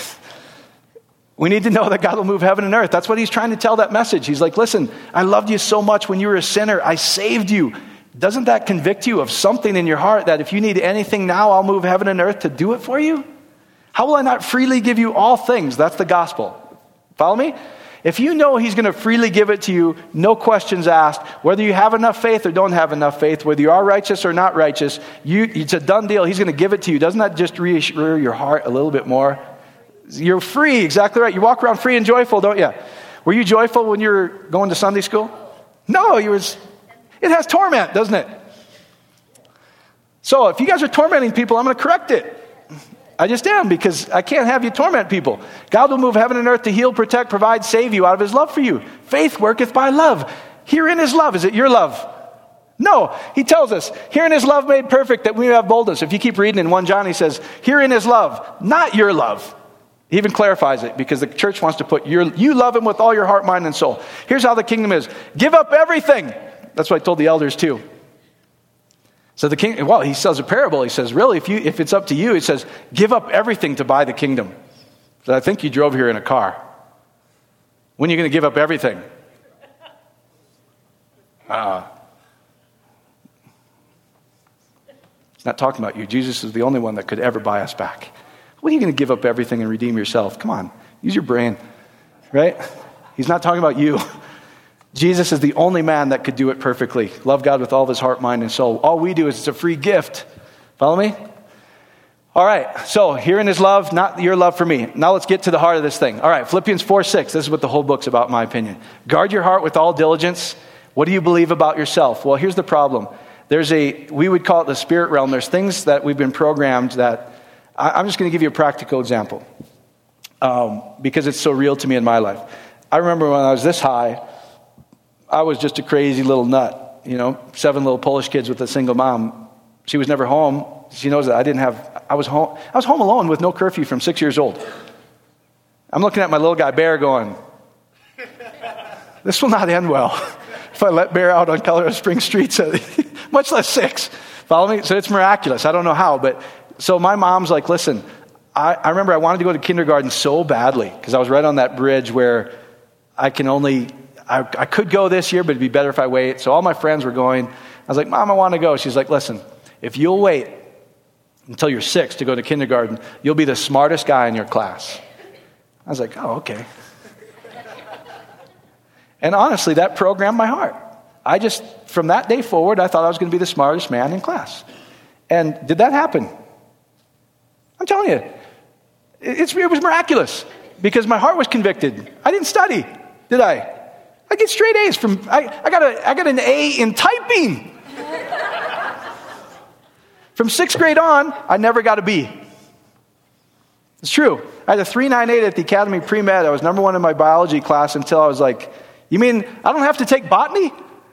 Speaker 1: We need to know that God will move heaven and earth. That's what he's trying to tell that message. He's like, listen, I loved you so much when you were a sinner. I saved you. Doesn't that convict you of something in your heart that if you need anything now, I'll move heaven and earth to do it for you? How will I not freely give you all things? That's the gospel. Follow me? If you know he's going to freely give it to you, no questions asked, whether you have enough faith or don't have enough faith, whether you are righteous or not righteous, you, it's a done deal. He's going to give it to you. Doesn't that just reassure your heart a little bit more? You're free, exactly right. You walk around free and joyful, don't you? Were you joyful when you were going to Sunday school? No, you was. It has torment, doesn't it? So if you guys are tormenting people, I'm going to correct it. I just am, because I can't have you torment people. God will move heaven and earth to heal, protect, provide, save you out of his love for you. Faith worketh by love. Herein is love. Is it your love? No. He tells us, herein is love made perfect, that we may have boldness. If you keep reading in First John, he says, herein is love, not your love. He even clarifies it, because the church wants to put your, you love him with all your heart, mind, and soul. Here's how the kingdom is. Give up everything. That's what I told the elders too. So the king, well, he says a parable. He says, really, if you, if it's up to you, he says, give up everything to buy the kingdom. So I think you drove here in a car. When are you going to give up everything? Uh, it's not talking about you. Jesus is the only one that could ever buy us back. When are you going to give up everything and redeem yourself? Come on, use your brain, right? He's not talking about you. Jesus is the only man that could do it perfectly. Love God with all of his heart, mind, and soul. All we do is it's a free gift. Follow me? All right, so herein is love, not your love for me. Now let's get to the heart of this thing. All right, Philippians four six. This is what the whole book's about, in my opinion. Guard your heart with all diligence. What do you believe about yourself? Well, here's the problem. There's a, we would call it the spirit realm. There's things that we've been programmed that, I, I'm just going to give you a practical example. Um, because it's so real to me in my life. I remember when I was this high, I was just a crazy little nut, you know, seven little Polish kids with a single mom. She was never home. She knows that I didn't have, I was home, I was home alone with no curfew from six years old. I'm looking at my little guy, Bear, going, this will not end well if I let Bear out on Colorado Springs streets, much less six. Follow me? So it's miraculous. I don't know how, but so my mom's like, listen, I, I remember I wanted to go to kindergarten so badly because I was right on that bridge where I can only, I, I could go this year, but it'd be better if I wait. So all my friends were going. I was like, Mom, I want to go. She's like, listen, if you'll wait until you're six to go to kindergarten, you'll be the smartest guy in your class. I was like, oh, okay. And honestly, that programmed my heart. I just, from that day forward, I thought I was going to be the smartest man in class. And did that happen? I'm telling you, it's, it was miraculous because my heart was convicted. I didn't study, did I? I get straight A's from, I, I got a, I got an A in typing. From sixth grade on, I never got a B. It's true. I had a three ninety-eight at the Academy Pre-Med. I was number one in my biology class until I was like, you mean I don't have to take botany?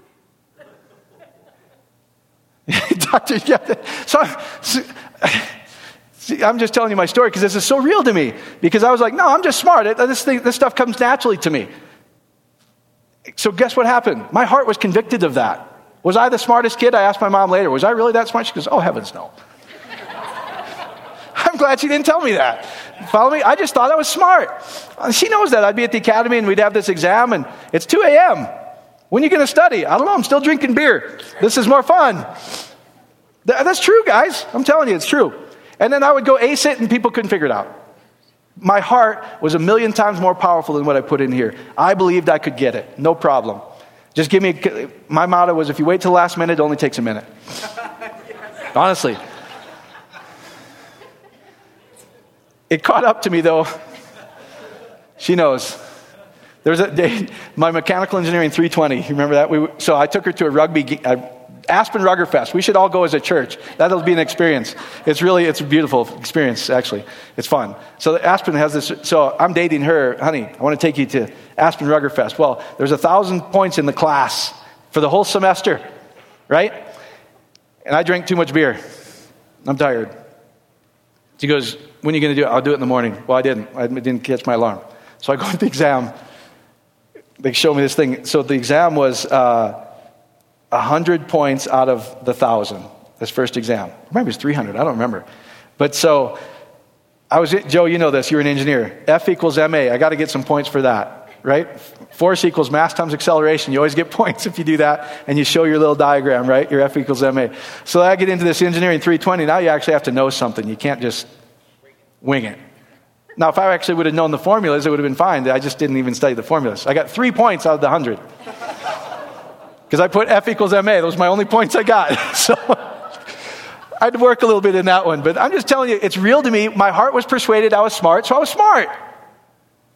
Speaker 1: Doctor, yeah. So, so see, I'm just telling you my story because this is so real to me. Because I was like, no, I'm just smart. It, this, thing, this stuff comes naturally to me. So guess what happened? My heart was convicted of that. Was I the smartest kid? I asked my mom later. Was I really that smart? She goes, oh, heavens no. I'm glad she didn't tell me that. Follow me? I just thought I was smart. She knows that. I'd be at the academy and we'd have this exam and it's two a.m. When are you going to study? I don't know. I'm still drinking beer. This is more fun. That's true, guys. I'm telling you, it's true. And then I would go ace it and people couldn't figure it out. My heart was a million times more powerful than what I put in here. I believed I could get it. No problem. Just give me, a, my motto was if you wait till the last minute, it only takes a minute. Honestly. It caught up to me though. She knows. There was a day, my mechanical engineering three twenty, you remember that? We, so I took her to a rugby, uh, Aspen Rugger Fest. We should all go as a church. That'll be an experience. It's really, it's a beautiful experience, actually. It's fun. So Aspen has this, so I'm dating her, honey, I want to take you to Aspen Rugger Fest. Well, there's a thousand points in the class for the whole semester, right? And I drank too much beer. I'm tired. She goes, when are you going to do it? I'll do it in the morning. Well, I didn't. I didn't catch my alarm. So I go to the exam. They show me this thing. So the exam was uh, one hundred points out of the one thousand. This first exam. Maybe it was three hundred. I don't remember. But so I was, Joe, you know this. You're an engineer. F equals M A. I got to get some points for that, right? Force equals mass times acceleration. You always get points if you do that. And you show your little diagram, right? Your F equals M A. So I get into this engineering three twenty. Now you actually have to know something. You can't just wing it. Now, if I actually would have known the formulas, it would have been fine. I just didn't even study the formulas. I got three points out of the one hundred. Because I put F equals M A. Those were my only points I got. So I had to work a little bit in that one. But I'm just telling you, it's real to me. My heart was persuaded I was smart, so I was smart.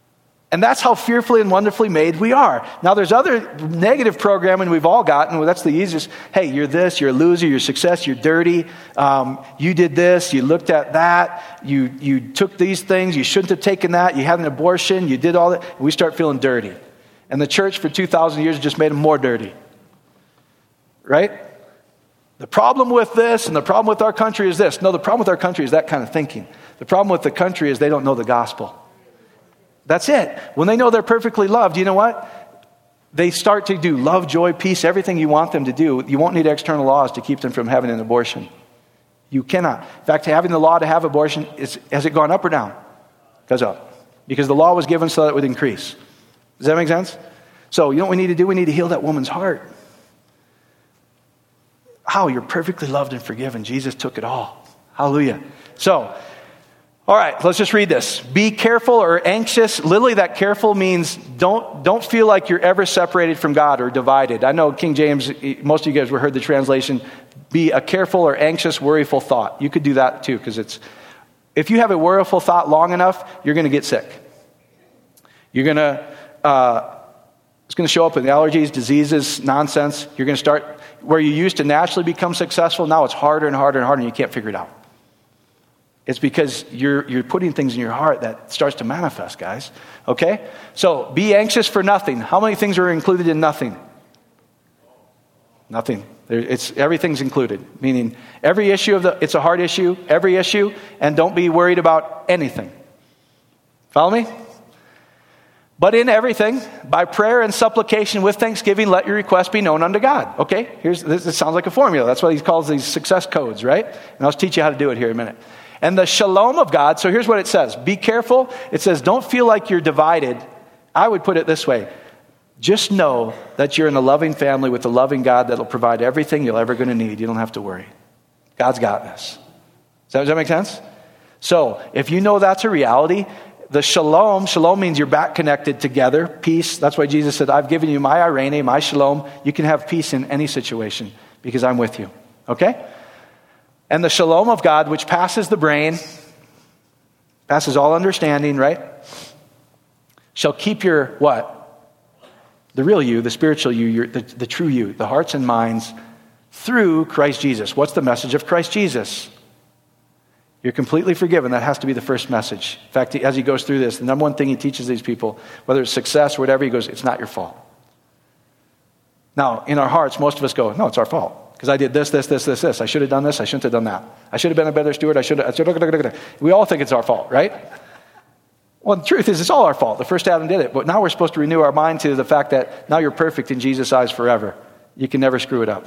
Speaker 1: And that's how fearfully and wonderfully made we are. Now, there's other negative programming we've all gotten. Well, that's the easiest. Hey, you're this, you're a loser, you're success, you're dirty. Um, you did this, you looked at that, you, you took these things, you shouldn't have taken that, you had an abortion, you did all that. And we start feeling dirty. And the church for two thousand years just made them more dirty. Right? The problem with this and the problem with our country is this. No, the problem with our country is that kind of thinking. The problem with the country is they don't know the gospel. That's it. When they know they're perfectly loved, you know what? They start to do love, joy, peace, everything you want them to do. You won't need external laws to keep them from having an abortion. You cannot. In fact, having the law to have abortion, is, has it gone up or down? It goes up. Because the law was given so that it would increase. Does that make sense? So you know what we need to do? We need to heal that woman's heart. How? You're perfectly loved and forgiven. Jesus took it all. Hallelujah. So, all right, let's just read this. Be careful or anxious. Literally, that careful means don't don't feel like you're ever separated from God or divided. I know King James, most of you guys heard the translation, be a careful or anxious, worryful thought. You could do that too, because it's, if you have a worryful thought long enough, you're going to get sick. You're going to, uh, it's going to show up in allergies, diseases, nonsense. You're going to start, where you used to naturally become successful, now it's harder and harder and harder and you can't figure it out. It's because you're you're putting things in your heart that starts to manifest, guys. Okay? So, be anxious for nothing. How many things are included in nothing? Nothing. There, it's everything's included. Meaning, every issue of the, it's a hard issue, every issue, and don't be worried about anything. Follow me? But in everything, by prayer and supplication with thanksgiving, let your requests be known unto God. Okay? Here's this, this sounds like a formula. That's what he calls these success codes, right? And I'll teach you how to do it here in a minute. And the shalom of God, so here's what it says. Be careful. It says, don't feel like you're divided. I would put it this way. Just know that you're in a loving family with a loving God that'll provide everything you're ever going to need. You don't have to worry. God's got this. Does that, does that make sense? So, if you know that's a reality, the shalom, shalom means you're back connected together. Peace. That's why Jesus said, I've given you my irene, my shalom. You can have peace in any situation because I'm with you. Okay? And the shalom of God, which passes the brain, passes all understanding, right? Shall keep your what? The real you, the spiritual you, your, the, the true you, the hearts and minds through Christ Jesus. What's the message of Christ Jesus? You're completely forgiven. That has to be the first message. In fact, as he goes through this, the number one thing he teaches these people, whether it's success or whatever, he goes, it's not your fault. Now, in our hearts, most of us go, no, it's our fault. Because I did this, this, this, this, this. I should have done this. I shouldn't have done that. I should have been a better steward. I should have. I should have. We all think it's our fault, right? Well, the truth is, it's all our fault. The first Adam did it. But now we're supposed to renew our mind to the fact that now you're perfect in Jesus' eyes forever. You can never screw it up.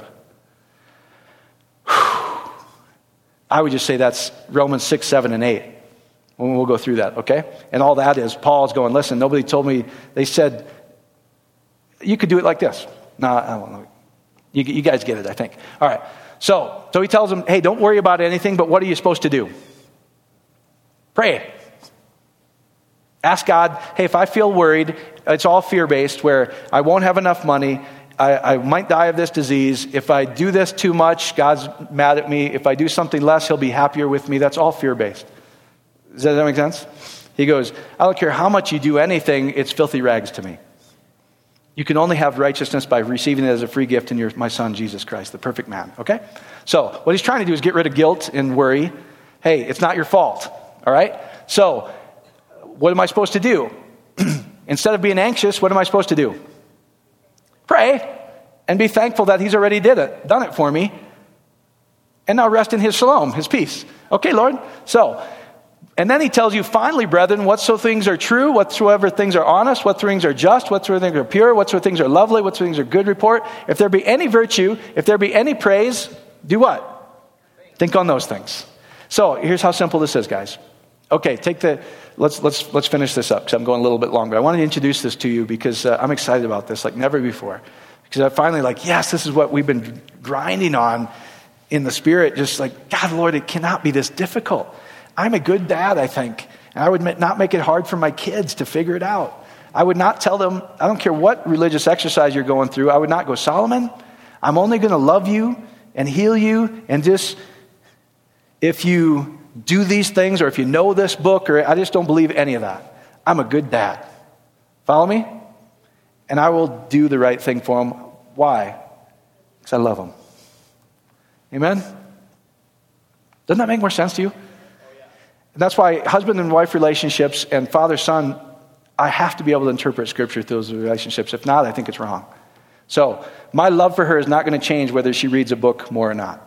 Speaker 1: I would just say that's Romans six, seven, and eight. We'll go through that, okay? And all that is, Paul's going, listen, nobody told me, they said, you could do it like this. No, I don't know. You, you guys get it, I think. All right. So, so he tells them, hey, don't worry about anything, but what are you supposed to do? Pray. Ask God, hey, if I feel worried, it's all fear-based, where I won't have enough money, I, I might die of this disease. If I do this too much, God's mad at me. If I do something less, he'll be happier with me. That's all fear-based. Does that make sense? He goes, I don't care how much you do anything, it's filthy rags to me. You can only have righteousness by receiving it as a free gift in your, my son, Jesus Christ, the perfect man. Okay? So, what he's trying to do is get rid of guilt and worry. Hey, it's not your fault. All right? So, what am I supposed to do? Instead of being anxious, what am I supposed to do? Pray and be thankful that he's already did it, done it for me. And now rest in his shalom, his peace. Okay, Lord? So, and then he tells you, finally, brethren, whatsoever things are true, whatsoever things are honest, whatsoever things are just, whatsoever things are pure, whatsoever things are lovely, whatsoever things are good report. If there be any virtue, if there be any praise, do what? Think on those things. So here's how simple this is, guys. Okay, take the, let's let's let's finish this up because I'm going a little bit longer. I want to introduce this to you because uh, I'm excited about this like never before. Because I finally like, yes, this is what we've been grinding on in the spirit. Just like, God, Lord, it cannot be this difficult. I'm a good dad, I think. And I would not make it hard for my kids to figure it out. I would not tell them, I don't care what religious exercise you're going through, I would not go, Solomon, I'm only going to love you and heal you and just, if you do these things or if you know this book, or I just don't believe any of that. I'm a good dad. Follow me? And I will do the right thing for him. Why? Because I love him. Amen? Doesn't that make more sense to you? And that's why husband and wife relationships and father-son, I have to be able to interpret Scripture through those relationships. If not, I think it's wrong. So my love for her is not going to change whether she reads a book more or not.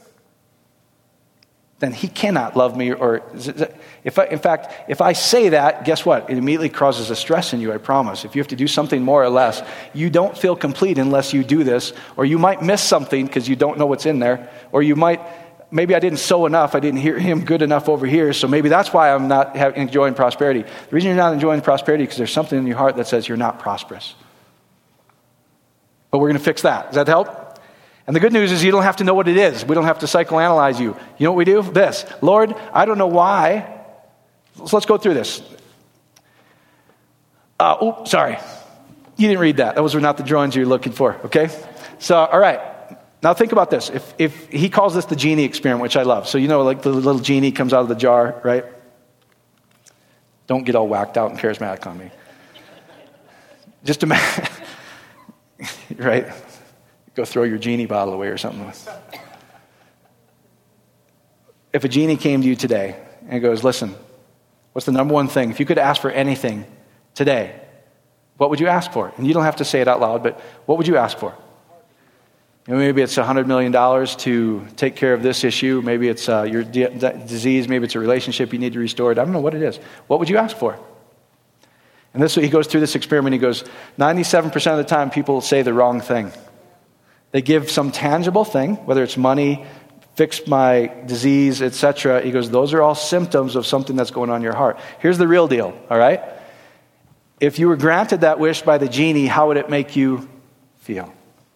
Speaker 1: Then he cannot love me. Or if I, in fact, if I say that, guess what? It immediately causes a stress in you, I promise. If you have to do something more or less, you don't feel complete unless you do this. Or you might miss something because you don't know what's in there. Or you might, maybe I didn't sow enough. I didn't hear him good enough over here. So maybe that's why I'm not have, enjoying prosperity. The reason you're not enjoying prosperity is because there's something in your heart that says you're not prosperous. But we're going to fix that. Does that help? And the good news is you don't have to know what it is. We don't have to psychoanalyze you. You know what we do? This. Lord, I don't know why. So let's go through this. Uh, oh, sorry. You didn't read that. Those were not the drawings you're looking for, okay? So, all right. Now think about this. If if he calls this the genie experiment, which I love. So you know, like the little genie comes out of the jar, right? Don't get all whacked out and charismatic on me. Just imagine, right? Go throw your genie bottle away or something. If a genie came to you today and goes, listen, what's the number one thing? If you could ask for anything today, what would you ask for? And you don't have to say it out loud, but what would you ask for? You know, maybe it's one hundred million dollars to take care of this issue. Maybe it's uh, your di- disease. Maybe it's a relationship you need to restore. I don't know what it is. What would you ask for? And this, he goes through this experiment. He goes, ninety-seven percent of the time people say the wrong thing. They give some tangible thing, whether it's money, fix my disease, et cetera. He goes, those are all symptoms of something that's going on in your heart. Here's the real deal, all right? If you were granted that wish by the genie, how would it make you feel?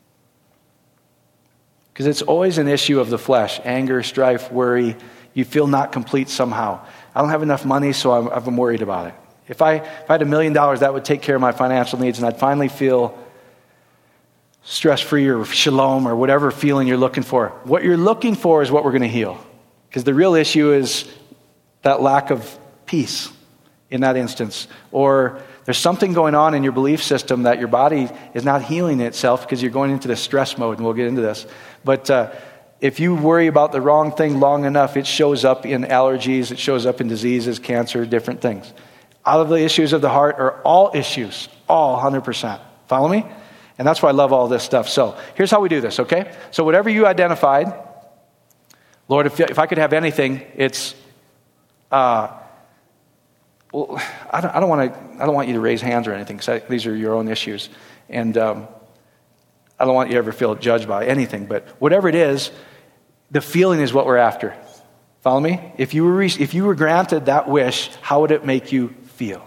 Speaker 1: Because it's always an issue of the flesh. Anger, strife, worry. You feel not complete somehow. I don't have enough money, so I'm, I'm worried about it. If I, if I had a million dollars, that would take care of my financial needs, and I'd finally feel stress-free or shalom or whatever feeling you're looking for. What you're looking for is what we're going to heal. Because the real issue is that lack of peace in that instance. Or there's something going on in your belief system that your body is not healing itself because you're going into the stress mode, and we'll get into this. But uh, if you worry about the wrong thing long enough, it shows up in allergies, it shows up in diseases, cancer, different things. Out of the issues of the heart are all issues, all one hundred percent. Follow me? And that's why I love all this stuff. So here's how we do this, okay? So whatever you identified, Lord, if, if I could have anything, it's, uh, well, I don't, I don't want to, I don't want you to raise hands or anything, because these are your own issues, and um, I don't want you to ever feel judged by anything. But whatever it is, the feeling is what we're after. Follow me? If you were if you were granted that wish, how would it make you feel?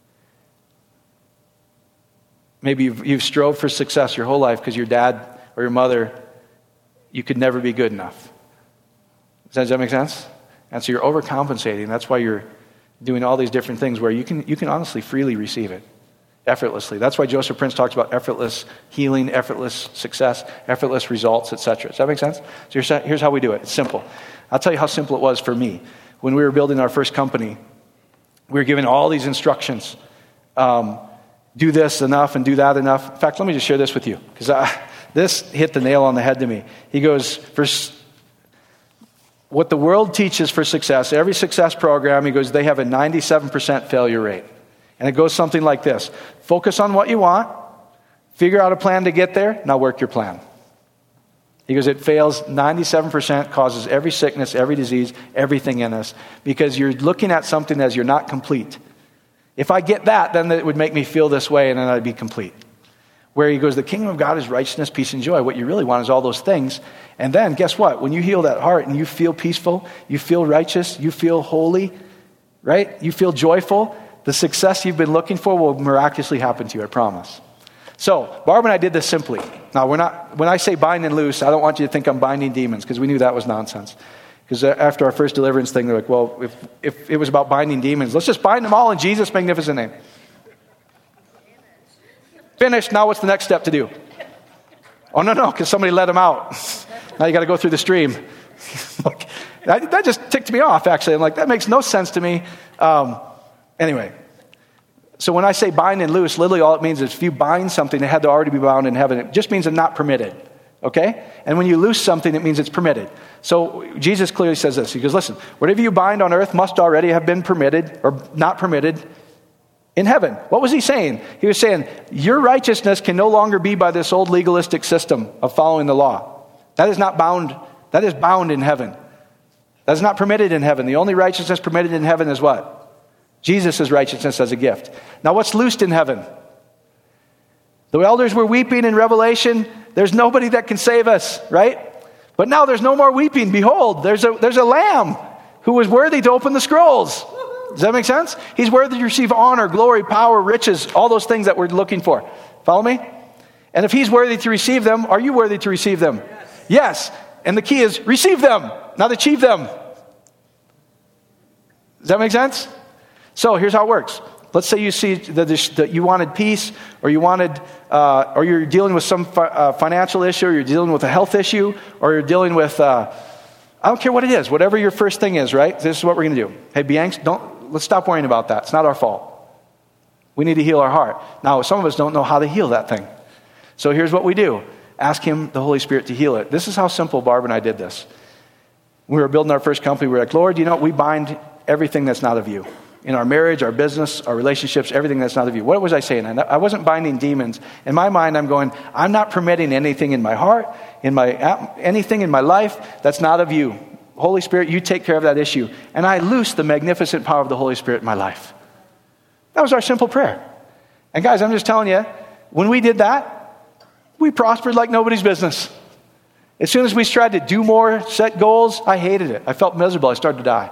Speaker 1: Maybe you've, you've strove for success your whole life because your dad or your mother, you could never be good enough. Does that, does that make sense? And so you're overcompensating. That's why you're doing all these different things where you can you can honestly freely receive it, effortlessly. That's why Joseph Prince talks about effortless healing, effortless success, effortless results, et cetera. Does that make sense? So here's, here's how we do it. It's simple. I'll tell you how simple it was for me. When we were building our first company, we were given all these instructions. Um, do this enough and do that enough. In fact, let me just share this with you, because this hit the nail on the head to me. He goes, for what the world teaches for success, every success program, he goes, they have a ninety-seven percent failure rate. And it goes something like this. Focus on what you want, figure out a plan to get there, now work your plan. He goes, it fails ninety-seven percent, causes every sickness, every disease, everything in us, because you're looking at something as you're not complete. If I get that, then it would make me feel this way, and then I'd be complete. Where he goes, the kingdom of God is righteousness, peace, and joy. What you really want is all those things. And then, guess what? When you heal that heart and you feel peaceful, you feel righteous, you feel holy, right? You feel joyful, the success you've been looking for will miraculously happen to you, I promise. So, Barb and I did this simply. Now, we're not, when I say bind and loose, I don't want you to think I'm binding demons, because we knew that was nonsense. Because after our first deliverance thing, they're like, well, if, if it was about binding demons, let's just bind them all in Jesus' magnificent name. Finished. Now what's the next step to do? Oh, no, no, because somebody let them out. Now you got to go through the stream. that, that just ticked me off, actually. I'm like, that makes no sense to me. Um, anyway, So when I say bind and loose, literally all it means is if you bind something, it had to already be bound in heaven. It just means it's not permitted. Okay? And when you loose something, it means it's permitted. So Jesus clearly says this. He goes, listen, whatever you bind on earth must already have been permitted or not permitted in heaven. What was he saying? He was saying, your righteousness can no longer be by this old legalistic system of following the law. That is not bound. That is bound in heaven. That is not permitted in heaven. The only righteousness permitted in heaven is what? Jesus' righteousness as a gift. Now what's loosed in heaven? The elders were weeping in Revelation. There's nobody that can save us, right? But now there's no more weeping. Behold, there's a, there's a lamb who was worthy to open the scrolls. Does that make sense? He's worthy to receive honor, glory, power, riches, all those things that we're looking for. Follow me? And if he's worthy to receive them, are you worthy to receive them? Yes. Yes. And the key is receive them, not achieve them. Does that make sense? So here's how it works. Let's say you see that, that you wanted peace, or you wanted, uh, or you're dealing with some fi- uh, financial issue, or you're dealing with a health issue, or you're dealing with, uh, I don't care what it is, whatever your first thing is, right? This is what we're going to do. Hey, be anxious. Don't, let's stop worrying about that. It's not our fault. We need to heal our heart. Now, some of us don't know how to heal that thing. So here's what we do. Ask him, the Holy Spirit, to heal it. This is how simple Barb and I did this. When we were building our first company, we were like, Lord, you know, we bind everything that's not of you. In our marriage, our business, our relationships, everything that's not of you. What was I saying? I wasn't binding demons. In my mind, I'm going, I'm not permitting anything in my heart, in my anything in my life that's not of you. Holy Spirit, you take care of that issue. And I loose the magnificent power of the Holy Spirit in my life. That was our simple prayer. And guys, I'm just telling you, when we did that, we prospered like nobody's business. As soon as we tried to do more, set goals, I hated it. I felt miserable. I started to die.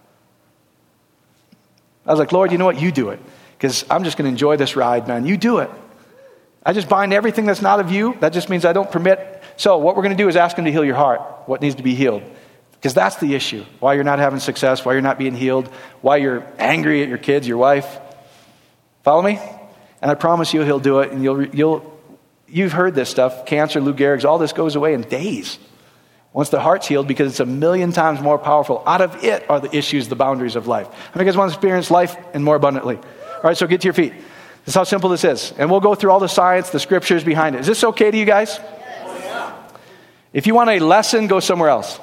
Speaker 1: I was like, Lord, you know what? You do it. Because I'm just going to enjoy this ride, man. You do it. I just bind everything that's not of you. That just means I don't permit. So what we're going to do is ask him to heal your heart. What needs to be healed. Because that's the issue. Why you're not having success. Why you're not being healed. Why you're angry at your kids, your wife. Follow me? And I promise you he'll do it. And you'll, you'll, you've heard this stuff. Cancer, Lou Gehrig's, all this goes away in days. Once the heart's healed, because it's a million times more powerful. Out of it are the issues, the boundaries of life. How many guys want to experience life and more abundantly? All right, so get to your feet. This is how simple this is. And we'll go through all the science, the scriptures behind it. Is this okay to you guys? Yes. If you want a lesson, go somewhere else.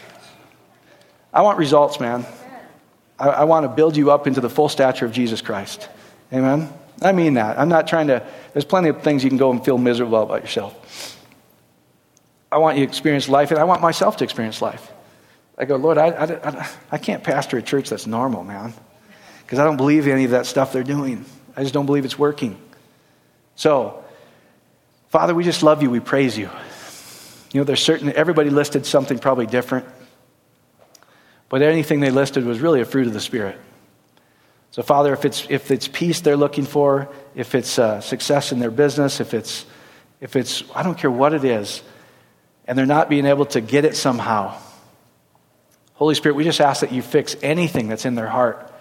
Speaker 1: I want results, man. I, I want to build you up into the full stature of Jesus Christ. Amen? I mean that. I'm not trying to, there's plenty of things you can go and feel miserable about yourself. I want you to experience life, and I want myself to experience life. I go, Lord, I, I, I, I can't pastor a church that's normal, man, because I don't believe any of that stuff they're doing. I just don't believe it's working. So, Father, we just love you. We praise you. You know, there's certain, everybody listed something probably different, but anything they listed was really a fruit of the Spirit. So, Father, if it's if it's peace they're looking for, if it's uh, success in their business, if it's if it's I don't care what it is, and they're not being able to get it somehow. Holy Spirit, we just ask that you fix anything that's in their heart.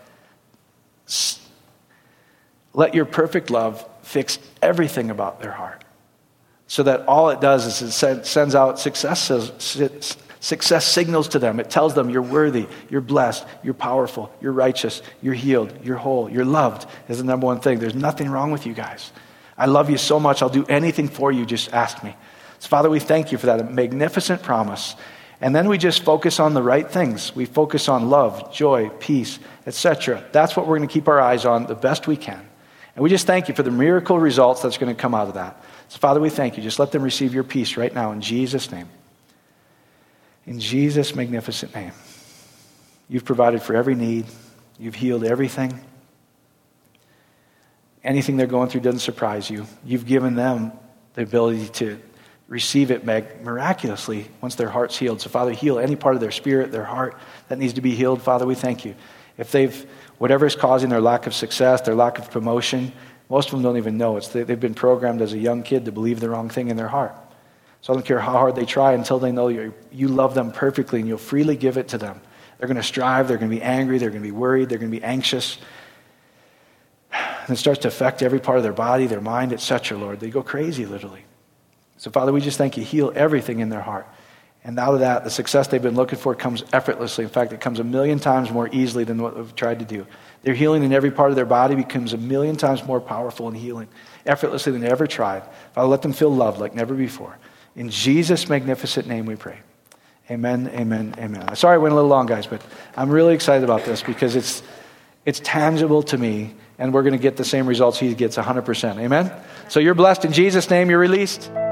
Speaker 1: Let your perfect love fix everything about their heart. So that all it does is it sends out success, success signals to them. It tells them you're worthy, you're blessed, you're powerful, you're righteous, you're healed, you're whole, you're loved is the number one thing. There's nothing wrong with you guys. I love you so much. I'll do anything for you. Just ask me. So, Father, we thank you for that magnificent promise. And then we just focus on the right things. We focus on love, joy, peace, et cetera. That's what we're going to keep our eyes on the best we can. And we just thank you for the miracle results that's going to come out of that. So, Father, we thank you. Just let them receive your peace right now in Jesus' name. In Jesus' magnificent name. You've provided for every need. You've healed everything. Anything they're going through doesn't surprise you. You've given them the ability to receive it miraculously once their heart's healed. So, Father, heal any part of their spirit, their heart that needs to be healed. Father, we thank you. If they've, whatever is causing their lack of success, their lack of promotion, most of them don't even know. It's they, they've been programmed as a young kid to believe the wrong thing in their heart. So I don't care how hard they try until they know you, you love them perfectly and you'll freely give it to them. They're going to strive. They're going to be angry. They're going to be worried. They're going to be anxious. And it starts to affect every part of their body, their mind, et cetera, Lord. They go crazy, literally. So, Father, we just thank you. Heal everything in their heart. And out of that, the success they've been looking for comes effortlessly. In fact, it comes a million times more easily than what we've tried to do. Their healing in every part of their body becomes a million times more powerful and healing, effortlessly than they ever tried. Father, let them feel loved like never before. In Jesus' magnificent name we pray. Amen, amen, amen. Sorry I went a little long, guys, but I'm really excited about this because it's it's tangible to me, and we're going to get the same results he gets one hundred percent. Amen? So you're blessed in Jesus' name. You're released.